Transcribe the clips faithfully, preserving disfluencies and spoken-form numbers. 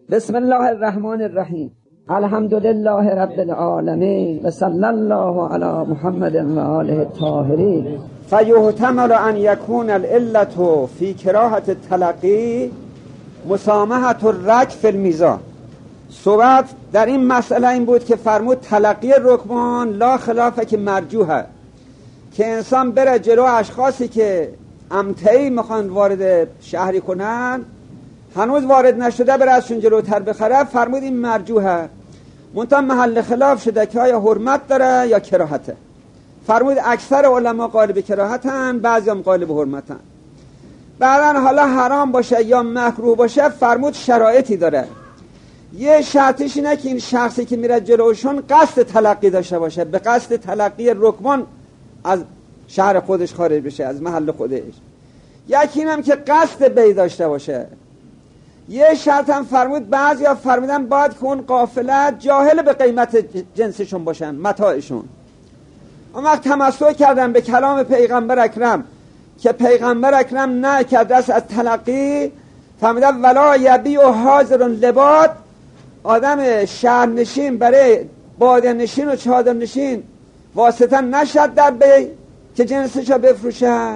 بسم الله الرحمن الرحیم. الحمد لله رب العالمین و صلی الله علی محمد و آله الطاهرین. فیحتمل ان یکون العلة فی کراهة التلقی مسامحة الرک فی المیزان. صحبت در این مسئله این بود که فرمود تلقی رکبان لا خلافه که مرجوحه، که انسان بره جلو اشخاصی که امتعی میخوان وارد شهری کنن، هنوز وارد نشده بره ازشون جلوتر بخره. فرمود این مرجوحه، منتها محل خلاف شده که آیا حرمت داره یا کراهته. فرمود اکثر علما قائل به کراهتن، بعضی هم قائل به حرمتن. بعدن حالا حرام باشه یا مکروه باشه، فرمود شرایطی داره. یه شرطش اینه که این شخصی که میره جلوشون قصد تلقی داشته باشه، به قصد تلقی رکبان از شهر خودش خارج بشه، از محل خودش. یکی اینم که قصد بی داشته باشه. یه شرط هم فرمود، بعضی ها فرمودن باید که اون قافله جاهل به قیمت جنسشون باشن، متاعشون. اون وقت تمسک کردن به کلام پیغمبر اکرم که پیغمبر اکرم نه کرده است از تلقی. فرمودن ولا یبیع حاضر لباد، آدم شهرنشین برای باده نشین و چادر نشین واسطه نشد در بی که جنسشو بفروشه.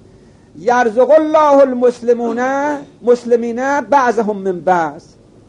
یرزق الله المسلمون مسلمین بعضهم من بعض،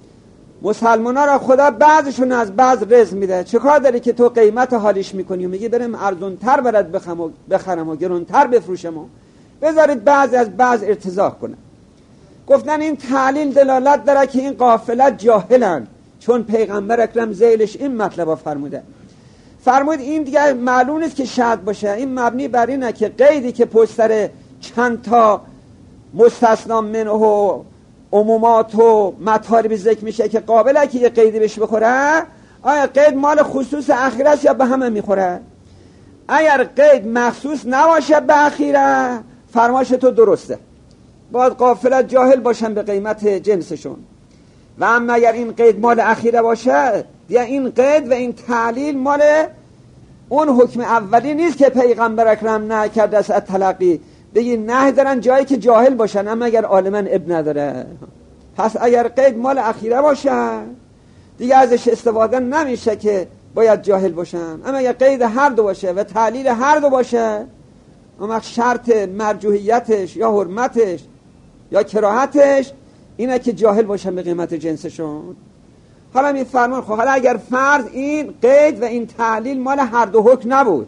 مسلمانا را خدا بعضشون از بعض رزق میده. چه کار داری که تو قیمت حالیش میکنی و میگی بریم ارزون تر برد بخرم و بخرم و گرون تر بفروشم و بذارید بعض از بعض ارتزاق کنه. گفتن این تعلیل دلالت داره که این قافله جاهلن، چون پیغمبر اکرم ذیلش این مطلب فرموده. فرمود این دیگه معلوم نیست که شرط باشه، این مبنی بر اینه که قیدی که پشت سر چند تا مستثنا منه و عمومات و مطالب ذکر میشه که قابله که یه قیدی بهش بخوره، آیا قید مال خصوص اخیره است یا به همه میخوره؟ اگر قید مخصوص نباشه به اخیره، فرمایش تو درسته، باید قافله جاهل باشن به قیمت جنسشون. و اما اگر این قید مال اخیره باشه، یا این قید و این تعلیل مال اون حکم اولی نیست که پیغمبر اکرم نه کرده است از تلقی. بگی نه دارن جایی که جاهل باشن، اما اگر عالما اب نداره. پس اگر قید مال اخیره باشه دیگه ازش استفاده نمیشه که باید جاهل باشن. اما اگر قید هر دو باشه و تعلیل هر دو باشه، اما شرط مرجوحیتش یا حرمتش یا کراهتش اینه که جاهل باشن به قیمت جنسشون. حالا می فرمان خب حالا اگر فرض این قید و این تعلیل مال هر دو حکم نبود،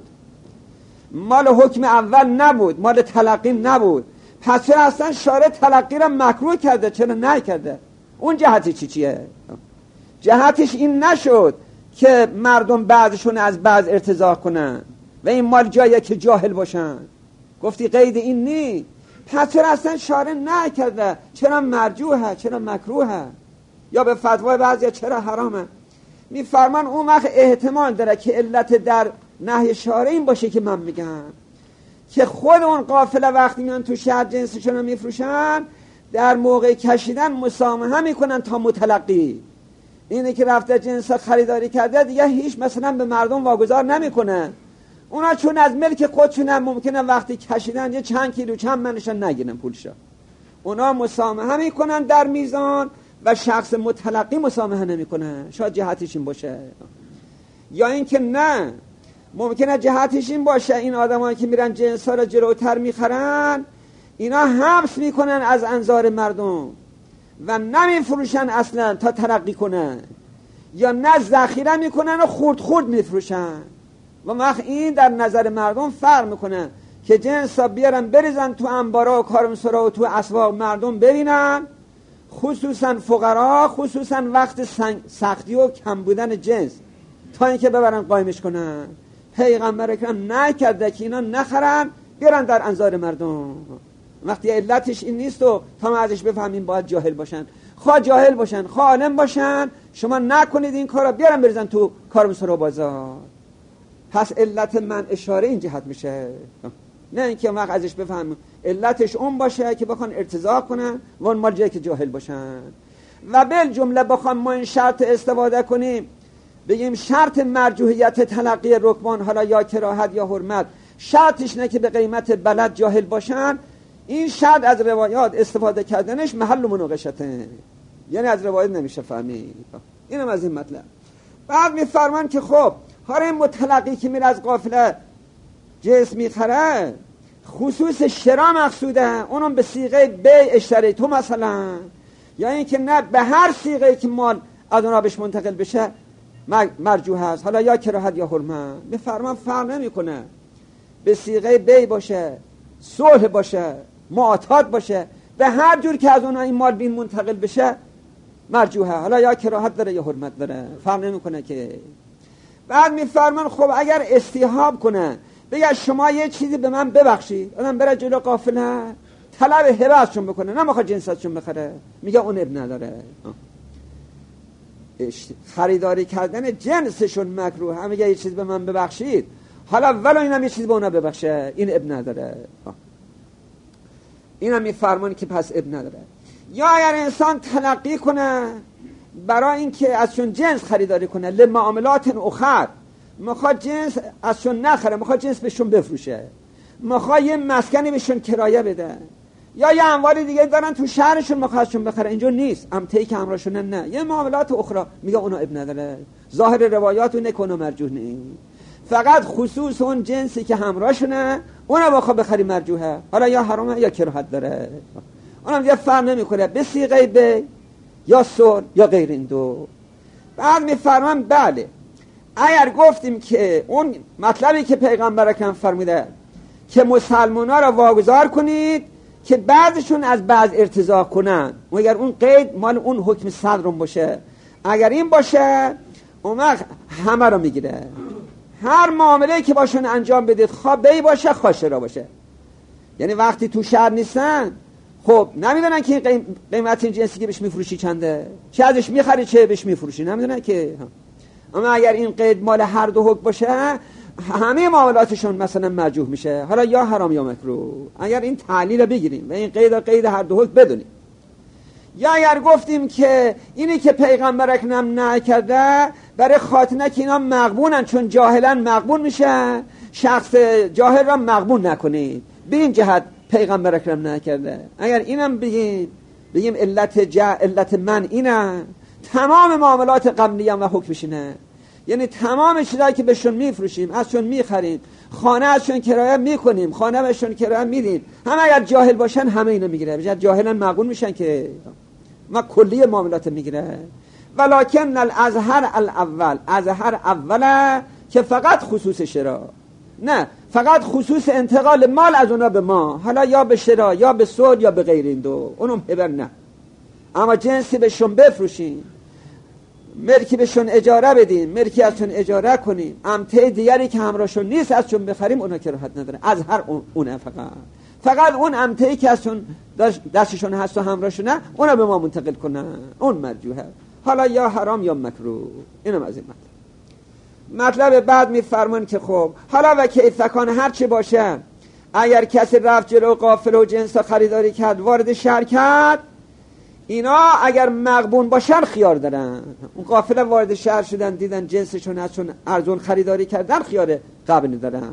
مال حکم اول نبود، مال تلقی نبود، پس چرا اصلا شارع تلقی را مکروه کرده؟ چرا نکرده؟ اون جهتی چی چیه؟ جهتش این نشد که مردم بعضشون از بعض ارتزاق کنن و این مال جاییه که جاهل باشن. گفتی قید این نی، پس چرا اصلا شارع نکرده؟ چرا مرجوحه؟ چرا مکروهه؟ یا به فتوای بعضی چرا حرامه؟ میفرمان اون وقت احتمال داره که علت در نهی شارع این باشه که من میگم که خود اون قافله وقتی میان تو شهر جنسشون رو میفروشن، در موقع کشیدن مسامحه میکنن تا متلقی. اینه که رفته جنس خریداری کرده دیگه هیچ مثلا به مردم واگذار نمیکنه. اونا چون از ملک خودشون ممکنه وقتی کشیدن یه چند کیلو چند منشن نگیرن پولشو، اونا مسامحه میکنن در میزان و شخص متلقی مسامحه نمیکنه. شاید جهتش این باشه. یا اینکه نه، ممکنه جهتش این باشه این آدمایی که میرن جنسا رو جلوتر میخرن، اینا حبس میکنن از انظار مردم و نمیفروشن اصلا تا ترقی کنن، یا نه ذخیره میکنن و خورد خورد میفروشن. و وقت این در نظر مردم فرق میکنه که جنسا بیارن بریزن تو انبارا و کارمسرا و تو اسواق مردم ببینن، خصوصا فقرا، خصوصا وقت سختی و کم بودن جنس، تا اینکه ببرن قایمش کنن. پیغمبر اکرم نکرده که اینا نخرن بیارن در انظار مردم. وقتی علتش این نیست و تا ما ازش بفهمیم باید جاهل باشن، خواه جاهل باشن خواه عالم باشن، شما نکنید این کارا، بیارن بریزن تو کارمسرا و بازار. پس علت من اشاره این جهت میشه، نه اینکه وقت ازش بفهمیم علتش اون باشه که بخوان ارتزاق کنن و اون مال جایی که جاهل باشن. و بالجمله بخوام ما این شرط استفاده کنیم بگیم شرط مرجوحیت تلقی رکبان، حالا یا کراهت یا حرمت، شرطش نه که به قیمت بلد جاهل باشن، این شرط از روایات استفاده کردنش محل مناقشته. یعنی از روایت نمیشه فهمید. اینم از این مطلب. بعد میفرمان که خب حالا این متلقی که میره از قافله جنس میخره خصوص شرا مقصوده، اونم به صیغه بیع اشتری تو مثلا، یا اینکه نه به هر صیغه که مال از اونها بهش منتقل بشه مرجوح هست، حالا یا کراهت یا حرمت. میفرمان فرق نمیکنه به صیغه بیع باشه، صلح باشه، معاطات باشه، به هر جور که از اونها این مال بین منتقل بشه مرجوحه، حالا یا کراهت داره یا حرمت داره، فرق نمیکنه که. بعد میفرمان خب اگر استیحاب کنه بگه شما یه چیزی به من ببخشید، آدم بره جلو قافله طلب هبه ازشون بکنه، نمیخواد جنس ازشون بخره، میگه اون اب نداره. خریداری کردن جنسشون مکروه، هم میگه یه چیز به من ببخشید، حالا ولو اینم یه چیز به اونا ببخشه، این اب نداره. اینم میفرمان که پس اب نداره. یا اگر انسان تلقی کنه برای اینکه ازشون جنس خریداری کنه لمعاملات اخر، میخواد جنس ازشون نخره، میخواد جنس بهشون بفروشه، میخواد یه مسکنی بهشون کرایه بده، یا یه اموال دیگه دارن تو شهرشون میخواد ازشون بخره، اینجا نیست، امتهی که همراهشونه نه، یه معاملات اخرى، میگه اونا اب نداره. ظاهر روایات اون نکنه مرجوح نیست، فقط خصوص اون جنسی که همراهشونه اونا بخواد بخری مرجوحه، حالا یا حرامه یا کراهت داره، اونم دیگه فرق نمیکنه به صیغه بیع یا صلح یا غیر این دو. بعد میفرمان بله اگر گفتیم که اون مطلبی که پیغمبر اکرم فرموده که مسلمان‌ها را واگذار کنید که بعضشون از بعض ارتضاع کنن، و اگر اون قید مال اون حکم صدرم باشه، اگر این باشه اون وقت همه را میگیره، هر معامله که باشون انجام بدید، خواه بی باشه خواه شرا باشه. یعنی وقتی تو شهر نیستن خب نمیدونن که قیم قیمت این جنسی که بهش میفروشی چنده، چه ازش میخری چه بهش میفروشی، نمیدونن که. اما اگر این قید مال هر دو حکم باشه همه معاملاتشون مثلا مرجوح میشه، حالا یا حرام یا مکروه، اگر این تعلیل بگیریم و این قید و قید هر دو حکم بدونیم. یا اگر گفتیم که اینی که پیغمبر اکرم نکرده برای خاطر که اینا مغبونن، چون جاهلن مغبون میشه، شخص جاهل را مغبون نکنید، به این جهت پیغمبر اکرم نکرده. اگر اینم بگیم بگیم علت جا علت من اینه، تمام معاملات قبلی هم و حکمش اینه، یعنی تمام چیزایی که بهشون میفروشیم، ازشون میخریم، خانه ازشون کرایه میکنیم، خانه بهشون کرایه میدیم، همه اگر جاهل باشن همه اینا میگیره، بجد جاهلن مغبون میشن که ما کلی معاملات میگیره. ولکن الازهر الاول، ازهر اوله که فقط خصوص شرا، نه فقط خصوص انتقال مال از اونا به ما، حالا یا به شرا یا به صلح یا به غیر این دو، اونم هبر نه. اما جنسی بهشون بفروشیم، ملکی بهشون اجاره بدیم، ملکی ازشون اجاره کنیم، امته دیگری که همراهشون نیست ازشون بخریم، اونا کراهت نداره. از هر اونه فقط فقط اون امتهی که ازشون دستشون هست و همراهشونه اونا به ما منتقل کنن، اون مرجوحه، حالا یا حرام یا مکروه. اینم از این مطلب. مطلب بعد میفرمان که خب حالا و کیفکان هر چی باشه، اگر کسی رفت جلو قافله و جنس خریداری کرد، وارد شهر کرد، اینا اگر مغبون باشن خیار دارن. اون قافله وارد شهر شدن، دیدن جنسشون ازشون ارزون خریداری کردن، خیار قبل دارن.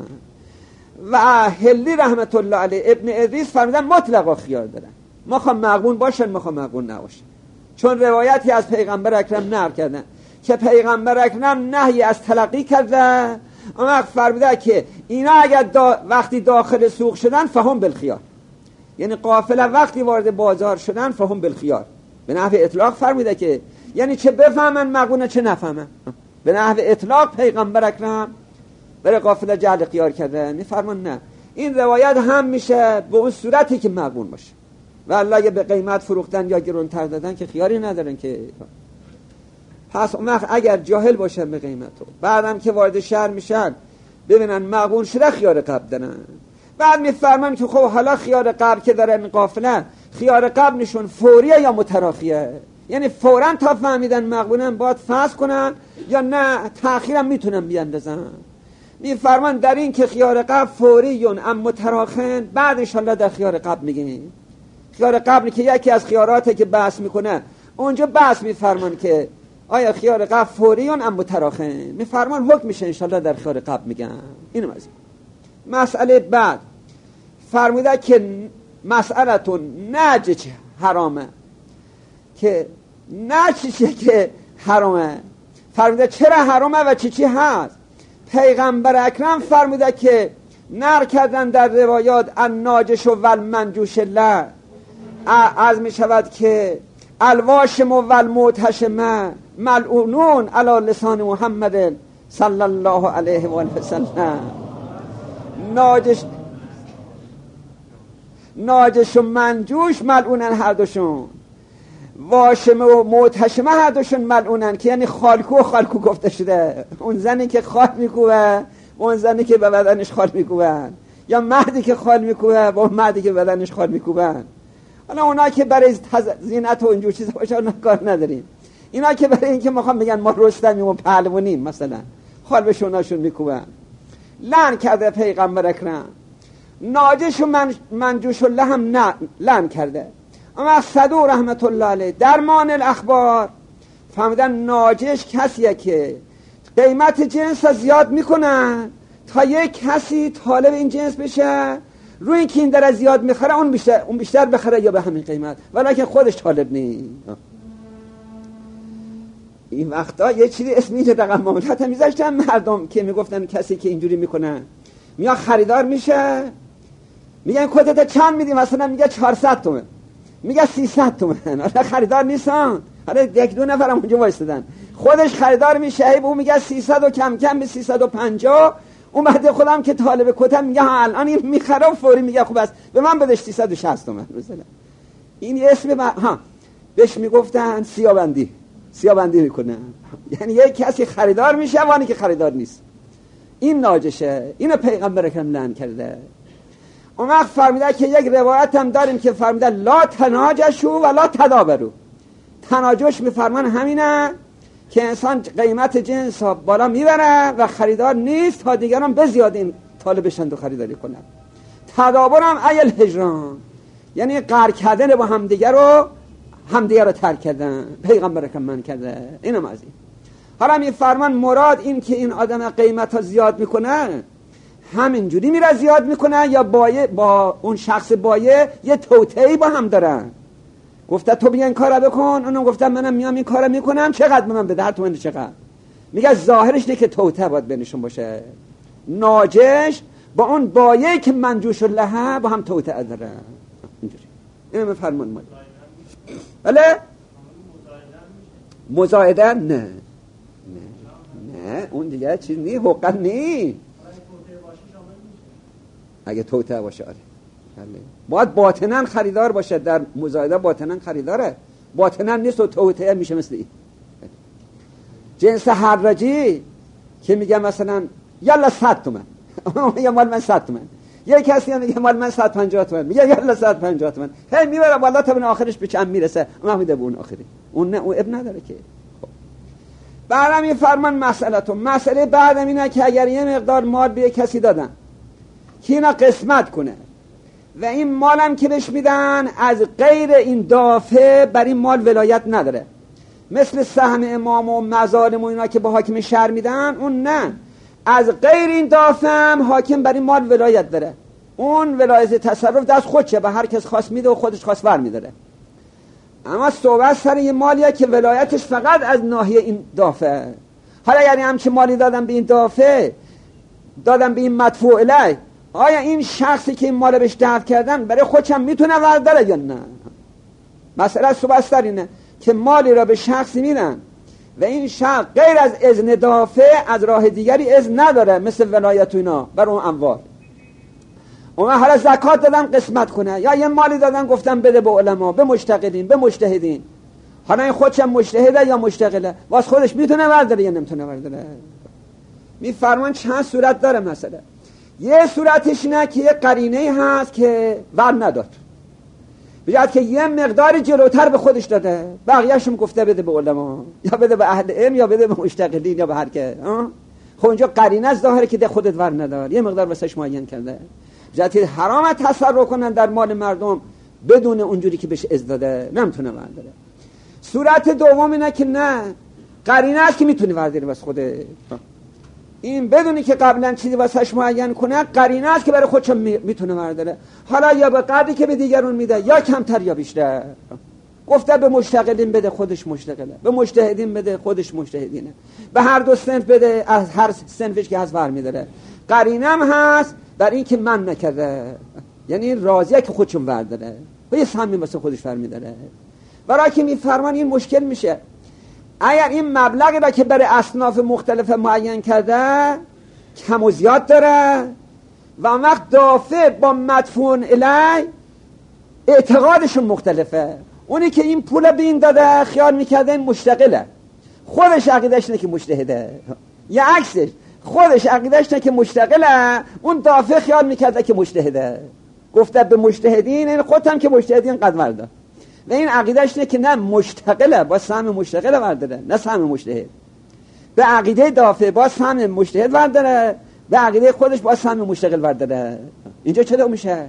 و حلی رحمت الله علیه ابن ادریس فرمودن مطلقا خیار دارن، ما خواهم مغبون باشن ما خواهم مغبون نباشن، چون روایتی از پیغمبر اکرم نقل کردن که پیغمبر اکرم نهی از تلقی کردن، اما فرموده که اینا اگر دا وقتی داخل سوق شدن فهم بالخیار، یعنی قافله وقتی وارد بازار شدن فهم بالخیار، به نحو اطلاق فرموده که یعنی چه بفهمن مغبونه چه نفهمن، به نحو اطلاق پیغمبر اکرم برای قافله جعل خیار کرده. میفرمان نه، این روایت هم میشه به اون صورتی که مغبون باشه، و الله اگه به قیمت فروختن یا گرونتر دادن که خیاری ندارن که. پس اون وقت اگر جاهل باشن به قیمتو، بعدم که وارد شهر میشن ببینن مغبون شده، خیار قبل دارن. بعد میفرمان که خب حالا خیار قبل که دارن قافله، خیار قبل نشون فوریه یا متراخیه، یعنی فوراً تا فهمیدن مغبونن باید فسخ کنن، یا نه تأخیرم میتونن بیاندازن. میفرمان در این که خیار قبل فوریون ام متراخن، بعد انشالله در خیار قبل میگیم. خیار قبل که یکی از خیاراته که بحث میکنه، اونجا بحث میفرمان که آیا خیار قبل فوریون ام متراخن، میفرمان حکم میشه انشالله در خیار قبل میگم. اینو از مسئله بعد فرموده که مسئلتون نجج حرامه، که نه چی چیه که حرامه. فرموده چرا حرامه و چی چی هست. پیغمبر اکرم فرموده که نقل کردن در روایات الناجش و المنجوش له، از می شود که الواشم و المعتشم ملعونون علی لسان محمد صلی الله علیه و آله و سلم. ناجش ناجش و منجوش ملعونن هر دوشون، واشمه و معتشمه هر دوشون ملعونن، که یعنی خالکو و خالکو گفته شده. اون زنی که خال میکوبه، اون زنی که به بدنش خال میکوبن، یا مردی که خال میکوبه با مردی که بدنش خال میکوبن. حالا اونا که برای زینت و اینجور چیزا باشه اونا کار نداریم. اینا که برای اینکه میخوام بگن ما رستمیم و پهلوانیم مثلا خال به شوناشون میکوبن. لعن کرده پیغمبر اکرم. ناجش و من منجوش الله هم نه لعن کرده. اما صدو رحمت الله علیه درمان الاخبار فهمیدن ناجش کسیه که قیمت جنس زیاد میکنن تا یک کسی طالب این جنس بشه، روی این که این در زیاد میخره اون بیشتر اون بیشتر بخره یا به همین قیمت، ولیکن خودش طالب نیست. این وقتا یه چیزی اسمی رقم معاملات میذاشتن مردم که میگفتن کسی که اینجوری میکنه میاد خریدار میشه، میگن کدت چند میدی، مثلا میگه چهارصد تومن، میگه سیصد تومن. حالا خریدار نیستن، حالا یک دو نفرم اونجا وایستادن، خودش خریدار میشه، اون میگه سیصد و کم کم به سیصد و پنجاه. اون بعد خودم که طالب کتم میگه ها الان این میخره، فوری میگه خوب است به من بدش سیصد و شصت تومن مثلا. این اسم با... ها بهش میگفتن سیابندی، سیابندی میکنه، یعنی یک کسی خریدار میشه وانی که خریدار نیست. این ناجشه. اینو پیغمبر اکرم لعن کرده. اون وقت فرمیده که یک روایت هم داریم که فرمیده لا تناجشو و لا تدابرو. تناجش میفرمان همینه که انسان قیمت جنس ها بالا میبره و خریدار نیست تا دیگران بزیاد این طالبشند و خریداری کنن. تدابر هم ایل هجران، یعنی قهر کردن با همدیگر رو همدیگر رو ترک کردن. پیغمبر اکرم من کرده. اینم از این. حالا میفرمان مراد این که این آدم قیمت ها زیاد میکنه همینجوری میره زیاد میکنه یا بایه با اون شخص بایه یه توطئه‌ای با هم دارن. گفته تو بیا این کارو بکن، اونم گفته منم میام این کارو میکنم، چقدر به من بده؟ هر تومن چقدر؟ میگه ظاهرش نه که توطئه باید بینشون باشه. ناجش با اون بایه که منجوش الله با هم توطئه داره. اینجوری اینو فرمان ما. بله مزایده نه نه نه اون دیگه چیز نی، حقوق نی. اگه توطئه باشه آره باید باطناً خریدار باشه. در مزایده باطناً خریداره، باطناً نیست و توطئه میشه. مثل این جنس حراجی که میگه مثلا یالا صد تومن میگه مال من صد تومن، یک کسی میگه مال من صد و پنجاه تومن، میگه یالا صد و پنجاه تومن، هی میبره بالا تا به آخرش به چند میرسه. اون میده به اون آخری، اون نه اون اب نداره که. خب بعدم این فرمان مسئله تو مسئله بعدم اینه که اگر یه مقدار مال به کسی دادن که اینا قسمت کنه و این مالم که بهش میدن از غیر این دافع بر این مال ولایت نداره، مثل سهم امام و مظالم و اینا که با حاکم شهر میدن، اون نه، از غیر این دافع هم حاکم بر این مال ولایت داره. اون ولایت تصرف دست خودشه، به هر کس خواست میده و خودش خواست ور میداره. اما صحبت سر این مالیه که ولایتش فقط از ناحیه این دافع. حالا یعنی همچه مالی دادم به این دافع، دادم به این مدفوع الیه، آیا این شخصی که این مال بهش دفع کردن برای خودشم میتونه ورداره یا نه؟ مسئله صحبت سر اینه که مالی را به شخصی میدن و این شخص غیر از اذن دافع از راه دیگری اذن نداره، مثل ولایت و اینا بر اون اموال. اون حالا زکات دادن قسمت کنه، یا یه مالی دادن گفتن بده به علما، به مجتهدین، به مجتهدین. حالا این خودشم مجتهده یا مشتغله، واس خودش میتونه ورداره یا نمیتونه ورداره؟ میفرمان چند صورت داره مسئله. یه صورتش اینه که یه قرینه هست که ور نداد، بجد که یه مقداری جلوتر به خودش داده، بقیه‌شون گفته بده به علما یا بده به اهل علم یا بده به مشتغلین یا به هر که. خب اونجا قرینه از ظاهره که ده خودت ور ندار، یه مقدار واسش معین کرده. بجد که حرام تصرف کنن در مال مردم بدون اونجوری که بهش اذن داده، نمیتونه ورداره. صورت دوم اینه که نه، قرینه است که میتونی ورداری واسه خودت، این بدونی که قبلا چیزی واسش معین کنه، قرینه است که برای خودش میتونه ورداره. حالا یا به قدری که به دیگرون میده یا کمتر یا بیشتر، گفته به مشتغلین بده، خودش مشتغله. به مجتهدین بده، خودش مجتهدینه. به هر دو صنف بده، از هر صنفش که هست برمی‌داره. قرینم هست بر این که من نکرده، یعنی راضیه که خودشون برداره و یه سهمی واسه خودش برمی‌داره. برای که میفرمان این مشکل میشه. اگر این مبلغی را که برای اصناف مختلف معین کرده کم و زیاد داره و وقت دافع با مدفون الی اعتقادشون مختلفه. اونی که این پول به این داده خیال میکرده این مشتغله، خودش عقیدش اینه که مجتهده، یا عکسش خودش عقیدش اینه که مشتغله، اون دافع خیال میکرده که مجتهده. گفته به مجتهدین، این خودت هم که مجتهدین قد ورده، و این عقیدش اینه که نه مشتغله، با سهم مشتغله ورداره، نه سهم مجتهد. به عقیده دافع با سهم مجتهد ورداره، به عقیده خودش با سهم مشتغل ورداره. اینجا چطور میشه؟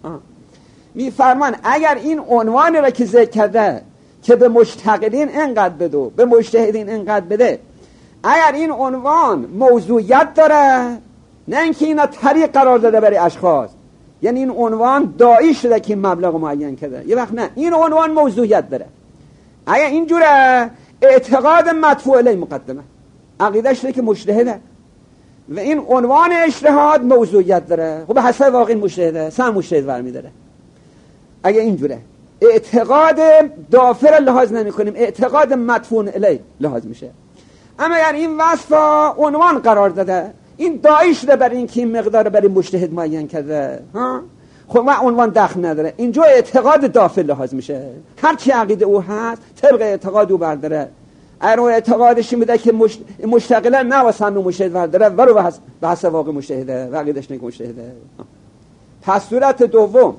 میفرمان اگر این عنوانی را که ذکر کرده که به مشتغلین اینقدر بده، به مجتهدین اینقدر بده، اگر این عنوان موضوعیت داره، نه اینکه اینا طریق قرار داده برای اشخاص، یعنی این عنوان داعی شده که این مبلغ معین کرده، یه وقت نه، این عنوان موضوعیت داره. اگر اینجوره اعتقاد مدفوع الی مقدمه، عقیدهش اینه که مجتهده و این عنوان اجتهاد موضوعیت داره، خب به حسب واقع مجتهده، سهم مجتهد برمی‌داره. اگه اینجوره اعتقاد دافر لحاظ نمی کنیم، اعتقاد مدفون الی لحاظ میشه. اما اگر این وصف عنوان قرار داده، این داعی شده برای این که این مقدار برای مجتهد معین کرده، ها خب ما عنوان دخل نداره، اینجا اعتقاد دافر لحاظ میشه. هر چی عقیده او هست طبق اعتقاد او برداره. اگر اون اعتقادش میده که مش... مشتغله نه واسه هم مجتهد برداره، ولو به حسب واقع مجتهده و عقیدش نگه مجتهده. پس صورت دوم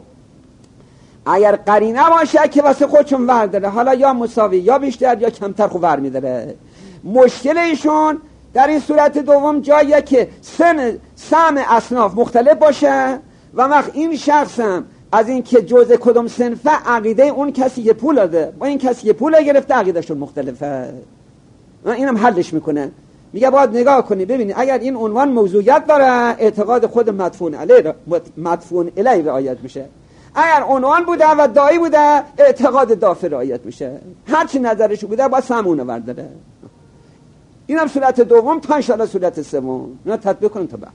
اگر قرینه باشه که واسه خودشون ورداره، حالا یا مساوی یا بیشتر یا کمتر خوب ور میداره. مشکل ایشون در این صورت دوم جاییه که سن سهم اصناف مختلف باشه و وقت این شخص هم از این که جزء کدوم صنفه عقیده اون کسی که پول داده با این کسی که پول گرفته عقیدهشون مختلفه. اینم حلش میکنه، میگه باید نگاه کنی ببینی اگر این عنوان موضوعیت داره اعتقاد خود مدفون علی مدفون الی رعایت میشه، اگر عنوان بوده و داعی بوده اعتقاد دافع رعایت میشه. هر چی نظرش بوده با سمونه ورداره. اینم صورت دوم. تا ان شاءالله صورت سوم اینا تطبیق کنیم تا بعد.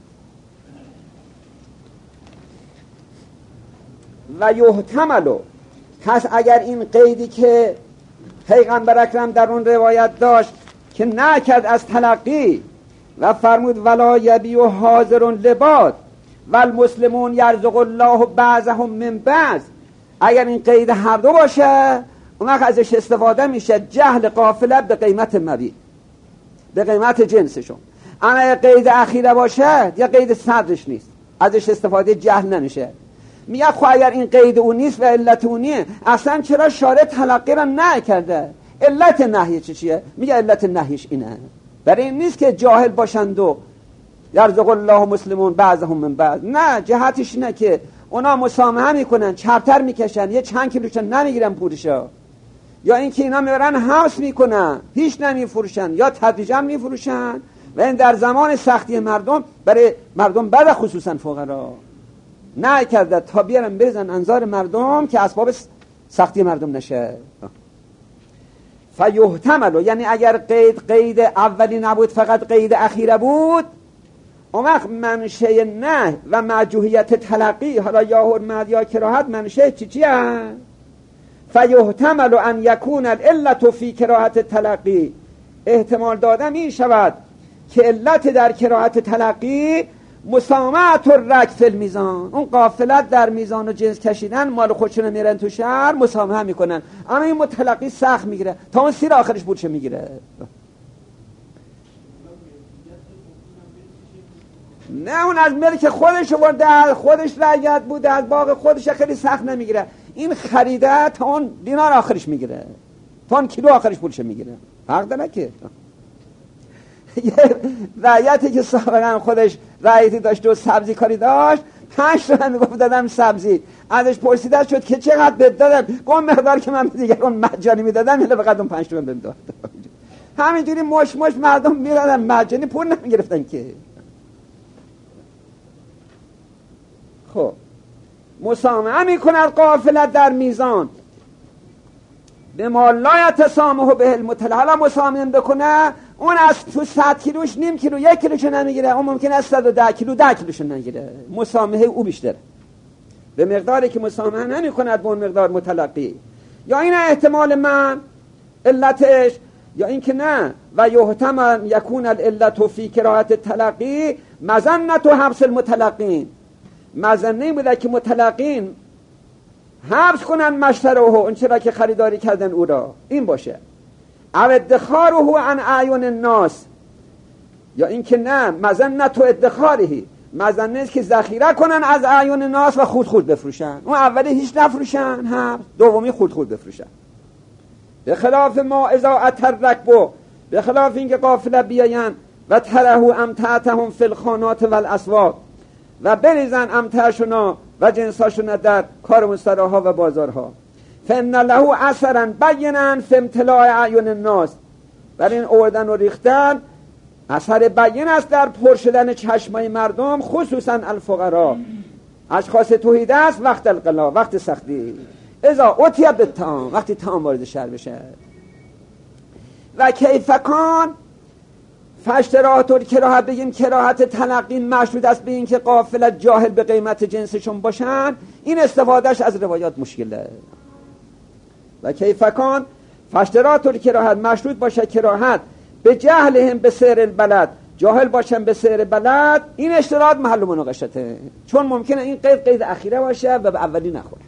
و یحتملو، پس اگر این قیدی که پیغمبر اکرم در اون روایت داشت که نکرد از تلقی و فرمود ولا یبیع حاضر لباد و المسلمون یرزق الله بعضهم من بعض، اگر این قید هر دو باشه اون وقت ازش استفاده میشه جهل قافله به قیمت مبیع، به قیمت جنسشون. اما قید اخیره باشه یا قید صدرش نیست، ازش استفاده جهل نمیشه. میگه خب اگر این قید اون نیست و علت اونیه، اصلا چرا شارع تلقی را نکرده؟ علت نهی چیه؟ میگه علت نهیش اینه، برای این نیست که جاهل باشند و یرزق الله مسلمون بعضهم من بعض، نه، جهتش اینه که اونا مسامحه میکنن، چرتر میکشن، یه چند کیلوشن نمیگیرن پولشو، یا اینکه اینا میبرن حبس میکنن هیچ نمیفروشن یا تدریجا میفروشن و این در زمان سختی مردم برای مردم بعد خصوصا فقرا نه کرده تا بیارن بریزن انظار مردم که اسباب سختی مردم نشه. فیحتمل، یعنی اگر قید قید اولی نبود فقط قید اخیره بود، اون وقت منشه نه و معجوهیت تلقی، حالا یا حرمت یا کراهت، منشه چی چیه؟ فیحتمل ان یکون العلت فی کراهت تلقی، احتمال دادم این شود که علت در کراهت تلقی مسامحت الرک فی المیزان، اون غفلت در میزان و جنس کشیدن، مال خودشون میرن تو شهر مسامحه میکنن، اما این متلقی سخت میگیره تا اون سیر آخرش بودشه میگیره. نه اون از ملک خودش ورده، خودش رعیت بوده، از باغ خودش خیلی سخت نمیگیره، این خریده تا اون دینار آخرش میگیره، تا اون کیلو آخرش پولش میگیره. فرق داره که یه رعیتی که سابقا خودش رعیتی داشت و سبزی کاری داشت، پنج تومن میگفت دادم سبزی، ازش پرسیده شد که چقدر بهت دادم، گفت مقدار که من دیگران مجانی میدادم یه فقط اون پنج تومن بهم داد. همینجوری مش مش مردم میدادن مجانی، پول نمیگرفتن که. خب مسامحه میکند غافلت در میزان به ما لا یتسامح به المطلق. حالا مسامحه بکنه اون از تو صد کیلوش نیم کیلو یک کیلوشو نمیگیره، اون ممکنه از صد و ده کیلو ده کیلوشو نگیره. مسامحه او بیشتره به مقداری که مسامحه نمی کند به اون مقدار متلقی. یا این احتمال من علتش، یا این که نه و یحتمل یکون العلت فی کراهت تلقی مظنه و حبس المتلقین. مظنه بوده که متلقین حبس کنن مشتره اون چرا که خریداری کردن او را، این باشه. او ادخاره عن اعین الناس، یا این که نه مظنه و ادخارهی، مظنه است که ذخیره کنن از اعین الناس و خود خود بفروشن. اون اولی هیچ نفروشن، هم دومی خود خود بفروشن. به خلاف ما اذا اتر رکبو، به خلاف اینکه قافله بیاین و ترهو امتعتهم فی الخانات و الاسواق، و بریزن امتعشونا و جنساشونا در کاروانسراها و بازارها. فان له اثرا بینا فی امتلاء اعین الناس، بر این آوردن و ریختن اثر بیان است در پر شدن چشمای مردم، خصوصا الفقراء، اشخاص توحید است وقت القلا، وقت سختی. اذا اتیا بالطعام، وقتی طعام وارد شهر بشه. و کیف کان فاشتراحت الکراهه، بگیم کراهت تلقین مشروط است به این که قافله جاهل به قیمت جنسشون باشن. این استفادهش از روایات مشکله. و کیف کان فاشتراحت الکراهه، مشروط باشه کراهت به جهلهم به سعر البلد، جاهل باشن به سعر بلد. این اشتراط محل مناقشته، چون ممکنه این قید قید اخیره باشه و به اولی نخوره.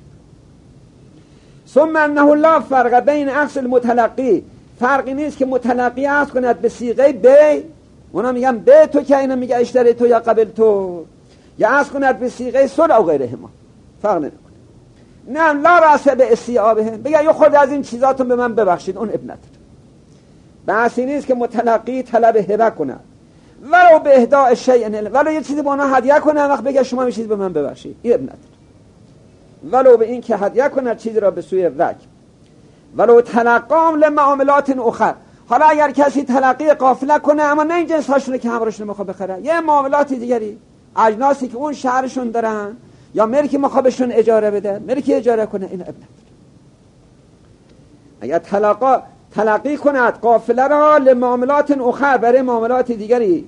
ثم انه لا فرق بین اخذ المتلقی، فرقی نیست که متلقی اخذ کند به صیغه بی، اونا میگن به تو که اینا میگه اشتری تو یا قبل تو، یا اخذ کند به صیغه صلح او غیرهما، فرق نمیکنه. نه لا راسه به استیعابهم، بگه یه خود از این چیزاتون به من ببخشید، اون ابن نداره. بحثی نیست که متلقی طلب هبه کنه ولو به اهداء شیء، ولو یه چیزی به اونا هدیه کنه، وقت بگه شما یه چیزی به من ببخشید، این ابن نداره. ولو به این که هدیه کنه چیزی را به سوی رک، ولو تلقام لمعاملات اخر. حالا اگر کسی تلقی قافله کنه اما نه این جنس هاشونه که همراهشون میخواد بخره، یه معاملات دیگری، اجناسی که اون شهرشون دارن، یا ملکی میخواد بهشون اجاره بده، ملکی اجاره کنه، این ابن نداره. اگر تلقا تلقی کند قافله را لمعاملات اخر، برای معاملات دیگری،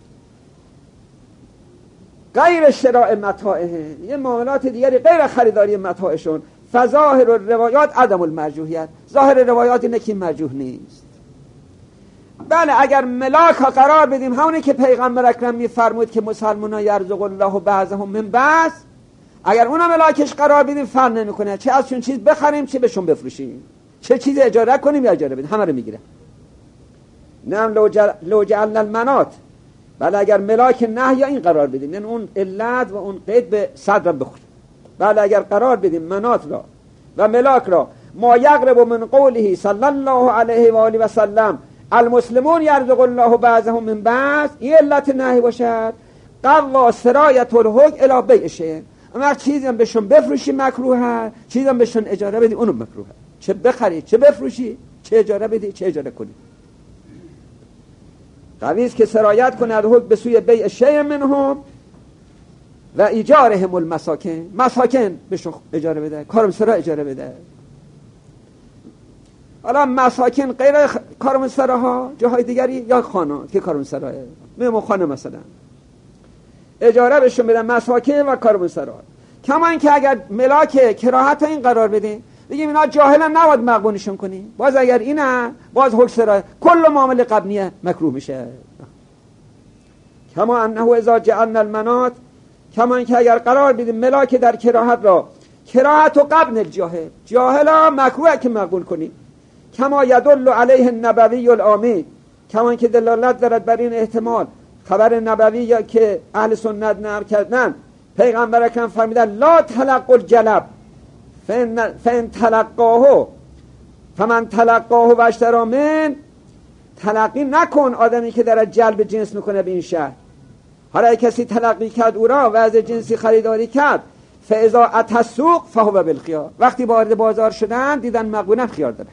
غیر شراء متاعه، یه معاملات دیگری غیر خریداری متاعشون، فظاهر الروایات عدم المرجوحیت، ظاهر روایات اینه که مرجوح نیست. بله اگر ملاک ها قرار بدیم، همونی که پیغمبر اکرم میفرمود که مسلمان‌ها یرزق الله بعضهم من بعض، اگر اونا ملاکش قرار بدیم فرق نمیکنه چه ازشون چیز بخریم چه بهشون بفروشیم، چه چیز اجاره کنیم یا اجاره بدیم، همه رو میگیره. نه لو جعلنا المنات، بله اگر ملاک نهی این قرار بدیم، یعنی اون علت و اون قید به صدر بخور. بله اگر قرار بدیم منات را و ملاک را ما یقرب من قوله صلی الله علیه و آله و سلم المسلمون یرزق الله بعضهم من بعض، این علت نهی باشد، قوا سرایت الحکم الی بیع شیء، اما چیزی هم بهشون بفروشی مکروهه، چیزی هم بهشون اجاره بدی اونم مکروهه، چه بخری چه بفروشی، چه اجاره بدی چه اجاره کنی. قوی است که سرایت کند حکم به سوی بیع شیء منهم و ایجارهم المساکن، مساکن بهشون اجاره بده، کارمسرا اجاره بده. حالا مساکن غیر کارمسراها، جاهای دیگری، یا خانه که کارمسراه، میمون خانه مثلا اجاره بهشون بدن، مساکن و کارمسرا. کما اینکه اگر ملاک کراهت این قرار بدیم، بگیم اینا جاهلن نباید مقبونشون کنی، باز اگر اینه باز حکم سرای کل معامله قبلیه مکروه میشه. کما انه اذا جعلنا المنات، کما اینکه اگر قرار بدیم ملاک در کراهت را، کراهت و قبل الجاهل، جاهلا مکروه که مقبول کنی. کما یدل علیه النبوی العامی، کما اینکه دلالت دارد بر این احتمال خبر نبوی یا که اهل سنت نقل کردن، پیغمبر اکرم فرمودن لا تلقوا الجلب فان فان تلقاه فمن تلقاه و اشتری من، تلقی نکن آدمی که داره جلب جنس میکنه به این شهر. حالا کسی تلقی کرد او را و از جنسی خریداری کرد، فاذا اتى السوق فهو بالخيار، وقتی وارد بازار شدن دیدن مقبولن خیار داره.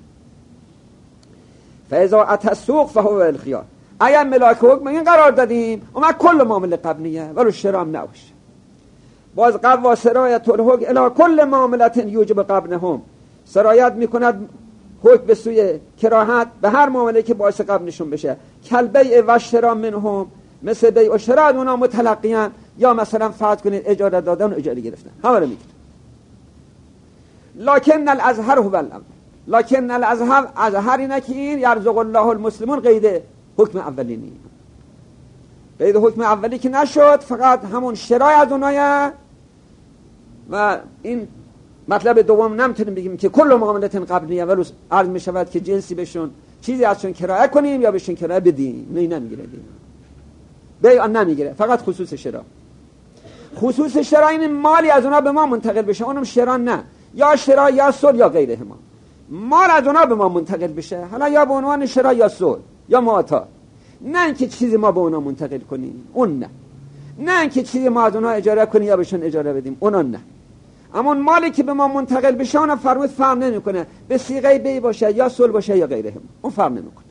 فاذا اتى السوق فهو بالخيار، اگر ملاک حکم این قرار دادیم اما کل معامله قبلیه ولو شرام نباشه. باز قوا سرایت الحکم الی کل معاملت یوجب قبلهم، سرایت میکند حکم به سوی کراهت به هر معامله که باعث قبل نشون بشه، کل بیع و شرا منهم، مثل بیع و شرا اونا متلقیان، یا مثلا فرض کنید اجاره دادن و اجاره گرفتن، همه رو میگه. لکن الازهر هو الاول، لکن الازهر ازهر اینه که این یرزق الله المسلمون قید حکم اولی نیست. قید حکم اولی که نشد، فقط همون شرای از اونایه. و این مطلب دوم نمیتونیم بگیم که کل معاملات قبلیه ولو عرض میشود که جنسی بهشون چیزی ازشون کرایه کنیم یا بهشون کرایه بدیم، نه نمیگیره دین. بیع نمیگیره، فقط خصوص شرا. خصوص شرا این مالی از اونا به ما منتقل بشه، اونم شرا نه، یا شرا یا صلح یا غیره، ما مال از اونا به ما منتقل بشه، حالا یا به عنوان شرا یا صلح یا معطا، نه اینکه چیزی ما به اونا منتقل کنیم، اون نه. نه اینکه چیزی ما از اونا اجاره کنیم یا بهشون اجاره بدیم، اونا نه. اما اون مالی که به ما منتقل بشه اون فرمود فرق نمیکنه به صیغه بیع باشه یا صلح باشه یا غیره، اون فرق نمیکنه.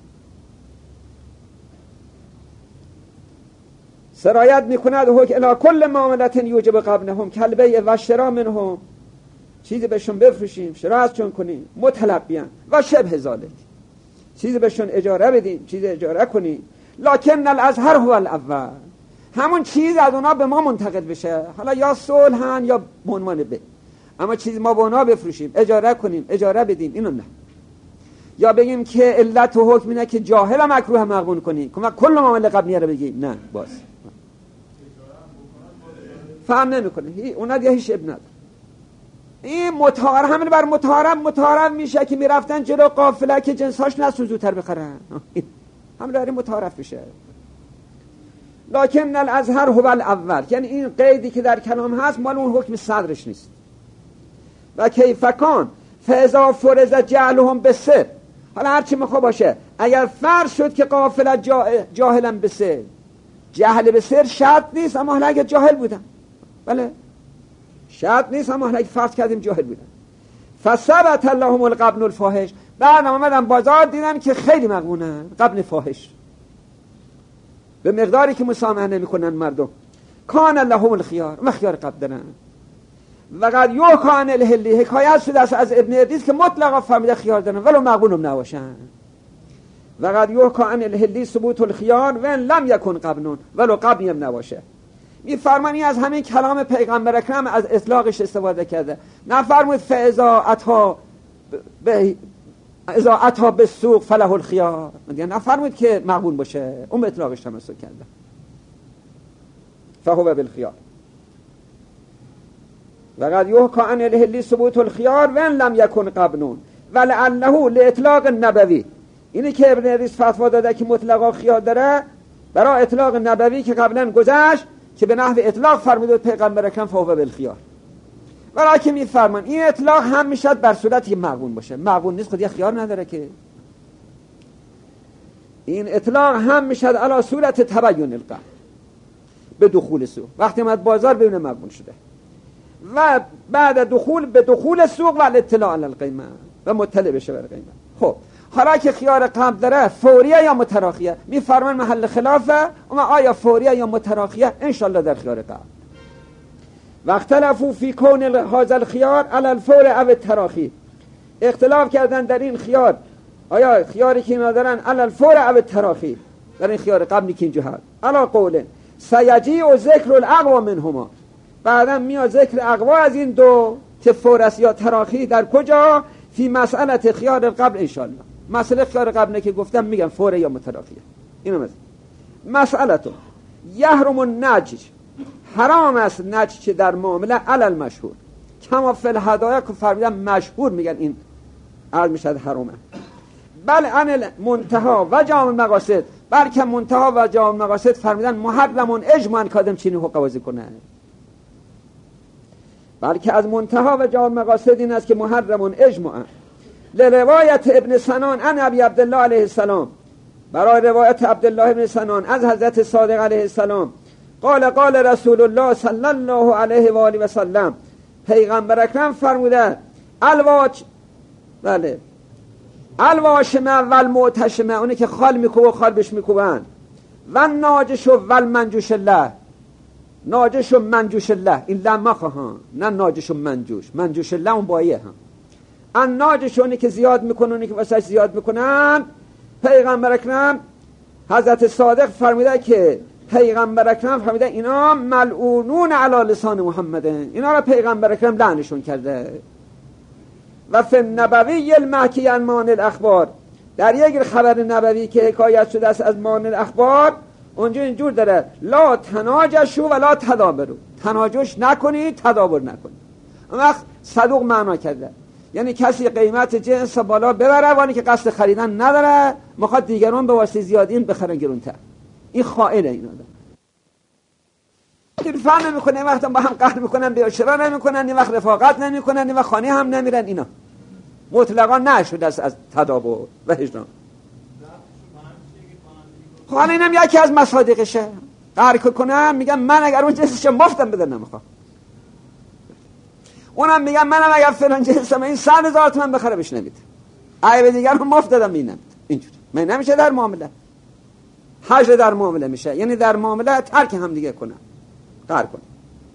سرایت میکند حکم الی کل معاملات یوجب قبلهم کل بیع و شرا منهم، چیزی بهشون بفروشیم، شرا ازشون کنیم، متلبیان و شبه ذالک، چیزی بهشون اجاره بدیم، چیزی اجاره کنیم. لکن الازهر هو الاول، همون چیز از اونا به ما منتقل بشه، حالا یا صلحن یا عنوان به، اما چیزی ما به اونا بفروشیم، اجاره کنیم، اجاره بدیم، اینو نه. یا بگیم که علت و حکم اینه که جاهل مکروه مغبون کنیم، که کل معامله قبلیه رو بگیم، نه باز فهم نمیکنه، اونا دیگه هیچ اب نداره. این متعارف، همین بر متعارف متعارف میشه که میرفتن جلو قافله که جنساش نسون زودتر بخرن، همین داری متعارف میشه. لکن الازهر هو الاول، یعنی این قیدی که در کلام هست مال اون حکم صدرش نیست. و کیف کان فاذا فرض جهلهم بالسر، حالا هر چی میخواد باشه، اگر فرض شد که قافله جاهلا بالسر، جهل بالسر شرط نیست، اما حالا اگر جاهل بودن، بله شرط نیست، اما حالا اگر فرض کردیم جاهل بودن، فثبت لهم القبن الفاحش، بعد اومدن بازار دیدن که خیلی مغبونن، قبن فاحش به مقداری که مسامحه نمیکنن مردم، کان لهم الخيار، ما خیار قبل دارن. و قد یوکان الهلی، حکایت شده است از ابن ادریس که مطلقا فهمیده خیار دارن ولو مغبونم نباشن. و قد یوکان الهلی ثبوت الخيار و ان لم یکن قبنون، ولو قبنی هم نباشه. میفرمانی از همین کلام پیغمبر اکرم از اطلاقش استفاده کرده، نفرمود فاذا اتا به اذا اتا بالسوق فله الخيار، میگه نفرمود که مغبون باشه، اون به اطلاقش تمسک کرده، فهو بالخيار. وقد يحكى عن الهلی ثبوت الخيار و ان لم يكن قبنون ولعله لاطلاق النبوی، اینی که ابن ادریس فتوا داده که مطلقا خیار داره برای اطلاق نبوی که قبلا گذشت که به نحو اطلاق فرمود پیغمبر اکرم فهو بالخيار. ولی میفرمان این اطلاق هم میشد بر صورتی که مغبون باشه، مغبون نیست خود یه خیار نداره که. این اطلاق هم میشد علی صورت تبین القبن به دخول سوق، وقتی اومد بازار ببینه مغبون شده، و بعد دخول به دخول سوق و الاطلاع علی القیمه و مطلع بشه بر قیمه. خب حالا که خیار قبل داره فوریه یا متراخیه، میفرمان محل خلافه، اما آیا فوریه یا متراخیه؟ انشالله در خیار قبل. و اختلافو فی کون هذا الخيار علی الفور او التراخی، اختلاف کردن در این خیار، آیا خیاری که ندارن علی الفور او التراخی، در این خیار قبلی که اینجا هست، علی قول سیجی و ذکر الاقوا منهما، بعدا میاد ذکر اقوا از این دو که فورس یا تراخی در کجا؟ فی مسئله خیار قبل انشالله. مسئله خیار قبل که گفتم میگم فور یا متراخیه. اینو مثلا مسئله تو یحرم النجش، حرام است نجش که در معامله علل مشهور، کما فی الهدایا که فرمیدن مشهور میگن این عرض میشد حرامه. بل عن المنتها و جامع المقاصد، بلکه منتها و جامع المقاصد فرمیدن محرمون اجماعاً کادم چینی حقوق بازی کنه، بلکه از منتها و جامع المقاصد این است که محرمون اجماعاً. لروایت ابن سنان عن ابی عبدالله علیه السلام، برای روایت عبدالله ابن سنان از حضرت صادق علیه السلام، قال قال رسول الله صلی الله علیه و آله و سلم، پیغمبر اکرم فرمودند الواج، بله الواشمه و المعتشمه، اونی که خال میکوبه و خال بش میکوبن، و ناجش و المنجوش الله، ناجش و منجوش الله، این لما خواهان نه ناجش و منجوش، منجوش الله اون بایه هم، اناجشونی که زیاد میکنونی که واسه زیاد میکنن. پیغمبر اکرم حضرت صادق فرمیده که پیغمبر اکرم فرمیده اینا ملعونون علی لسان محمد، اینا را پیغمبر اکرم لعنشون کرده. و فی النبوی المحکی عن مان الاخبار، در یک خبر نبوی که حکایت شده است از مان الاخبار، اونجا اینجور داره لا تناجشوا ولا تدابروا، تناجش نکنید تدابر نکنید. اون وقت صدوق معنا کرده یعنی کسی قیمت جنس بالا ببره وانی که قصد خریدن نداره، میخواد دیگران به واسطه زیادی این بخرن گرونتر. این خائنه. اینا این فهم نمیکنه، این وقت با هم قهر میکنن، بیا شرا نمیکنن، این وقت رفاقت نمیکنن، این وقت خانه هم نمیرن. اینا مطلقا نشده است از تدابر و هجران. خب حالا اینم یکی از مصادیقشه. قهر کنم میگم من اگر اون جنسش مفتم بده نمیخوام، اونم میگم منم اگر فلان جنسم این صد هزار تومن بخره بهش نمیده، عیب دیگر رو مفت دادم بینم. اینجوری من نمیشه در معامله. حجر در معامله میشه، یعنی در معامله ترک هم دیگه کنم، قهر کنم.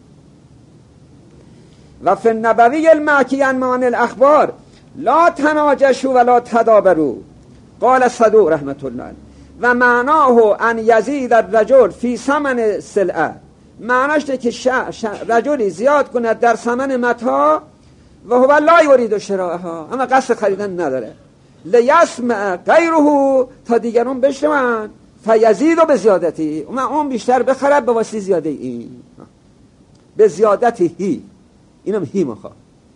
و فی النبوی المحکی عن مان الاخبار لا تناجشوا ولا تدابروا قال صدوق رحمت الله علیه. و معناه ان یزید الرجل فی ثمن سلعه، معناش که ش... ش... رجلی زیاد کند در ثمن متاع و هو لا یرید شرائها، اما قصد خریدن نداره، لیسمع غیره، تا دیگران بشنون، فیزید به زیادتی، اون اون بیشتر بخره به واسطه زیاده این، به زیادتی هی، اینم هی مخواه.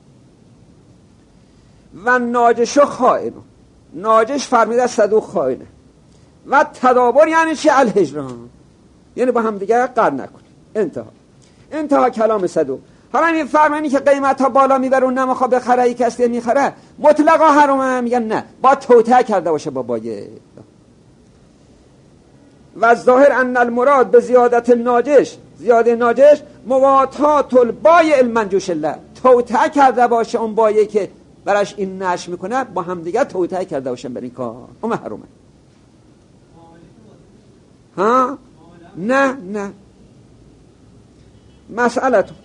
و ناجش خائن، ناجش فرمیده صدوق خائنه. و تدابر یعنی چی؟ الهجران، یعنی با هم دیگه قهر نکنه. انتها انتها کلام صدوق. حالا این فرمانی که قیمت ها بالا میبره و نمیخواد بخره، ای کسی میخره مطلقا حرامه، میگن نه با توطئه کرده باشه با بایه. و ظاهر ان المراد به زیادت الناجش، زیاده ناجش مواتات البایع المنجوش له، توطئه کرده باشه اون بایه که براش این نش میکنه، با هم دیگه توطئه کرده باشن بر این کار، اون حرامه. ها نه نه مسئله تو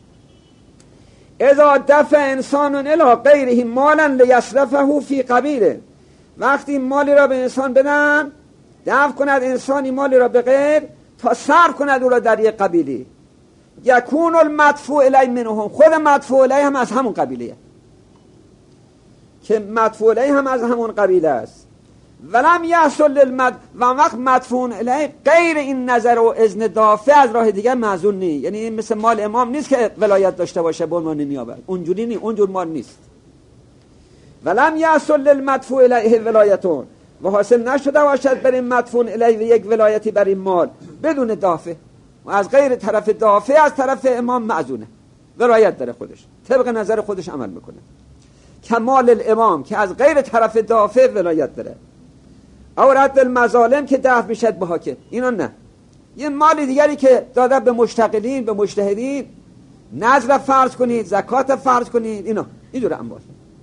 اذا دفع انسان الى غیره مالا لیصرفه فی قبیله، وقتی مالی را به انسان بدن، دفع کند انسانی مالی را به غیر تا صرف کند او را در یک قبیله، یکون المدفوع الیه منهم، خود مدفوع الیه هم از همون قبیله، که مدفوع الیه هم از همون قبیله است. ولم یحصل للمد، و وقت مدفوع الیه غیر این نظر و اذن دافع از راه دیگر معزول نیست، یعنی این مثل مال امام نیست که ولایت داشته باشه به عنوان نیابه، اونجوری نیست، اونجور مال نیست. ولم یحصل للمدفوع الیه ولایتون، و حاصل نشده باشد بر این مدفوع الیه یک ولایتی بر این مال بدون دافع، و از غیر طرف دافع از طرف امام معزونه، ولایت داره خودش، طبق نظر خودش عمل میکنه. کمال الامام که از غیر طرف دافع ولایت داره. او رد المظالم که دفع میشد به حاکم، اینا نه. یه مال دیگری که داده به مشتغلین، به مجتهدین، نذر فرض کنید، زکات فرض کنید، اینا اینجور اموال.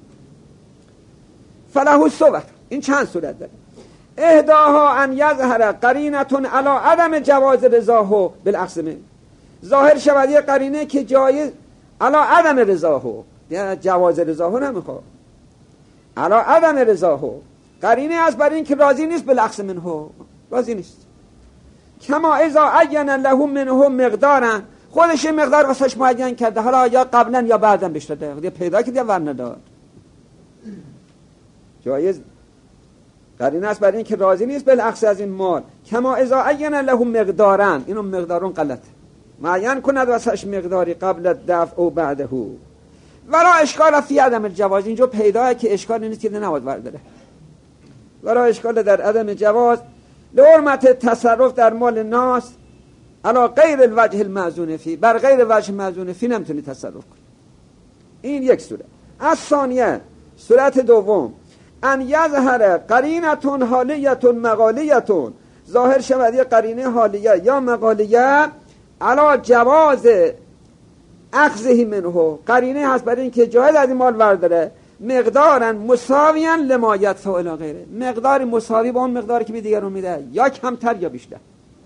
فله صور، این چند صورت داره. اهداها ان یظهر قرینتون علی عدم جواز رضاه بالاخذ منه، ظاهر شود یه قرینه که جایز علی عدم رضاه، یعنی جواز رضاه نمیخواد، علی عدم رضاه، قرینه از بر این که راضی نیست بالاخذ منه، راضی نیست. کما اذا عین له منه مقدارا، خودش مقدار واسش معین کرده، حالا یا قبلا یا بعدا بهش داده، یا پیدا کرد یا ور نداد، جایز. قرینه است بر این که راضی نیست بالاخذ از این مال. کما اذا عین له مقدارا، اینو مقدارون غلطه، معین کند واسش مقداری قبل الدفع او بعده. ولا اشکال فی عدم الجواز، اینجا پیداه که اشکال نیست که نباید برداره. ولا اشکال در عدم جواز لحرمت تصرف در مال ناس علا غیر الوجه المعزون فی، بر غیر وجه معزون فی نمیتونی تصرف کنی. این یک صورت. از ثانیه، صورت دوم، ان یظهر قرینتون حالیتون مقالیتون، ظاهر شود یه قرینه حالیه یا مقالیه علا جواز اخذه منه، قرینه هست برای این که جایز از این مال ورداره، مقدارا مساویاً لما یدفع الی غیره، مقداری مساوی با اون مقداری که به دیگرون میده، یا کمتر یا بیشتر،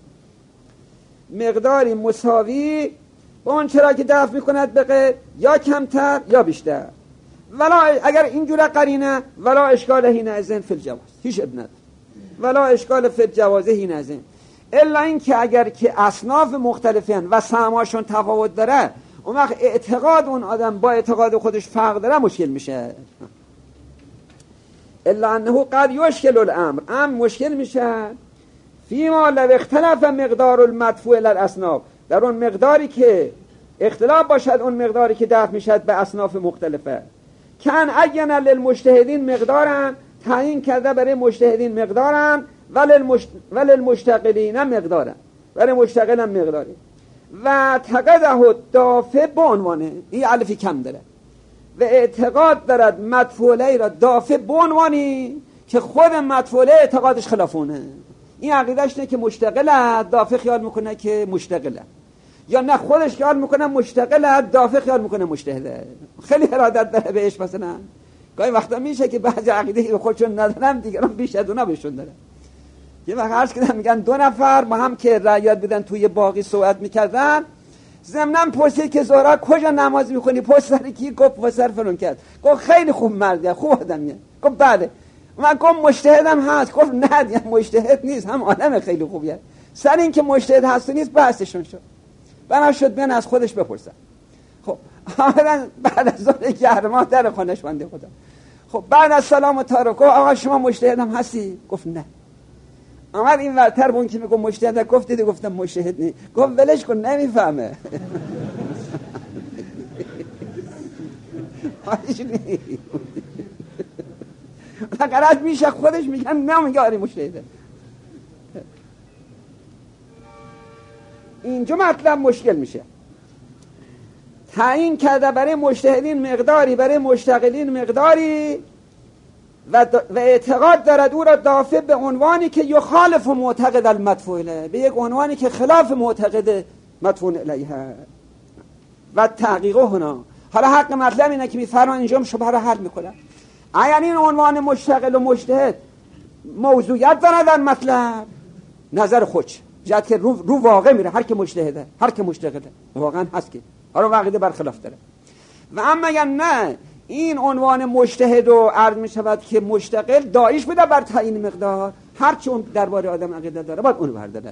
مقداری مساوی با اون چرا که دفع میکند به غیر، یا کمتر یا بیشتر. ولا اگر اینجوره قرینه ولا اشکال هینه ازن فی الجواز، هیچ اب نداره. ولا اشکال فی الجواز هینه ازن، الا این که اگر که اصناف مختلفین و سهماشون تفاوت داره، اون وقت اعتقاد اون آدم با اعتقاد خودش فرق داره مشکل میشه. الا انه قد یشکل الامر، امر مشکل میشه فیما لو اختلف مقدار المدفوع الی الاصناف، در اون مقداری که اختلاف باشد، اون مقداری که دفع میشد به اصناف مختلفه. کن عین للمجتهدین مقدارن، تعیین کرده برای مجتهدین مقدارن، ولی المشتغلین مقدارن، برای مشتغلن مقداری. و تقده دافع به عنوانه، این الفی کم داره، و اعتقاد دارد مدفوعه را دافع به عنوانی که خود مدفوعه اعتقادش خلافونه. این عقیدهش نه که مشتغله، دافع خیال میکنه که مشتغله، یا نه خودش خیال میکنه مشتغله، دافع خیال میکنه مجتهده. خیلی ارادت داره بهش. مثلا گاهی وقتا میشه که بعضی عقیده به خودشون ندارن، دیگران بیش از اونا بهشون داره. یه وقت عرض کردم میگن دو نفر با هم که رعیت بودن توی باغی صحبت میکردن، ضمناً پرسید که زهرا کجا نماز میخونی؟ پشت سر کی؟ گفت پشت سر فلان کس. گفت خیلی خوب مردیه، خوب آدمیه. گفت بله. من گفتم مجتهدم هست؟ گفت نه دیگه مجتهد نیست، هم آدم خیلی خوبیه. سر این که مجتهد هست و نیست بحثشون شد. بنا شد بیان از خودش بپرسن. خب آمدن بعد از ظهر گرما در خانه‌اش بنده خدا. خب بعد از سلام و تارکو آقا شما مجتهدم هستی؟ گفت نه. آمد این ورتر بون که میگم مجتهد، گفت دیدی گفتم مجتهد نیست. گفت ولش کن نمیفهمه. فقط میشه خودش میگن نه، میگه آره مجتهده. اینجا مطلب مشکل میشه. تعیین کرده برای مجتهدین مقداری، برای مشتغلین مقداری، و, و اعتقاد دارد او را دافع به عنوانی که یخالف معتقد المدفوع الیه، به یک عنوانی که خلاف معتقد مدفوع الیه. و تحقیقه هنا، حالا حق مطلب اینه که میفرمان اینجا شبهه را حل میکنه. اگر این عنوان مشتغل و مجتهد موضوعیت داره در مطلب، نظر خودش جد که رو, رو واقع میره، هر که مجتهده، هر که مشتغله واقعا هست که حالا واقعیده برخلاف داره. و اما اگر نه، این عنوان مجتهد و عرض می شود که مشتغل دایش بوده بر تعیین مقدار، هر چی اون درباره آدم عقیده داره باید اونو برداره.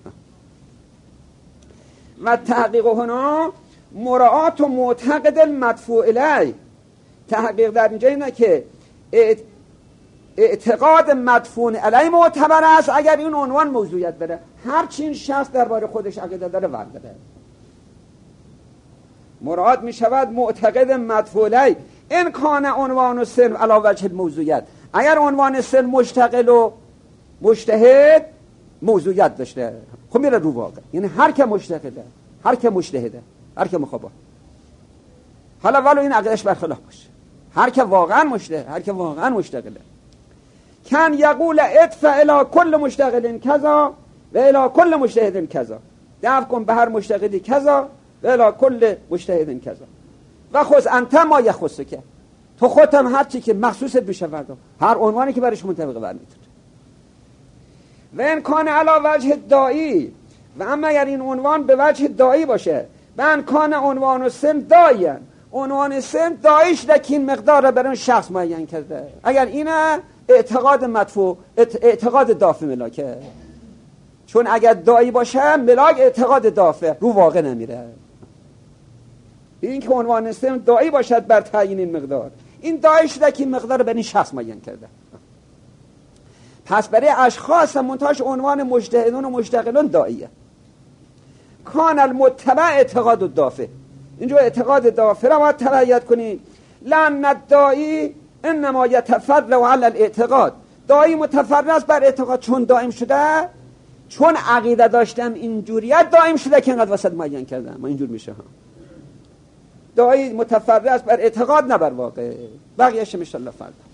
و تحقیق هنا مراعات و معتقد المدفوع الیه، تحقیق در اینجا اینه که اعتقاد مدفون علیه معتبر است اگر این عنوان موضوعیت بره، هر چی این شخص درباره خودش عقیده داره برداره. مراد می شود معتقد مدفون علیه این کان عنوان و سن علی وجه الموضوعیت، اگر عنوان سن مشتغل و مجتهد موضوعیت داشته، خب میره رو واقع، یعنی هر که مشتغله، هر که مجتهده، هر که مخابه، حالا ولو این عقیدش برخلاف باشه، هر که واقعا مجتهد، هر که واقعا مشتغله، کن یقول ادفع الی کل مشتغل کذا و الی کل مجتهد کذا، دفع کن به هر مشتغلی کذا و الی کل مجتهد کذا و خود انت ما یخصک، تو خودت هم هر چی که مخصوصت بشه فردا، هر عنوانی که برش منطبق برمی‌داره. و این کان علی وجه دائی، و اما اگر این عنوان به وجه دائی باشه، من کان عنوان و سن داین، عنوان سن دایش لکین مقدار را برای اون شخص معین کرده، اگر اینه اعتقاد مدفوع، اعتقاد دافع ملاکه، چون اگر دایی باشه ملاک اعتقاد دافع رو واقع نمیره. این که عنوان سن دایی باشد بر تعیین این مقدار، این دایش لکین مقدار را برای این شخص معین کرده. پس برای اشخاص منتهاش عنوان مجتهدون و مشتغلون داییه. کان المتبع اعتقاد الدافع، اینجا اعتقاد دافع را باید تبعیت کنید. لأن الدائی انما یتفرع علی الاعتقاد، دائی متفرع است بر اعتقاد، چون دائم شده، چون عقیده داشتم اینجوریت دائم شده که اینقدر وسط معین کردم، ما اینجور میشه ها. دائی متفرع است بر اعتقاد نه بر واقع. بقیه‌اش ان شاء الله فردا.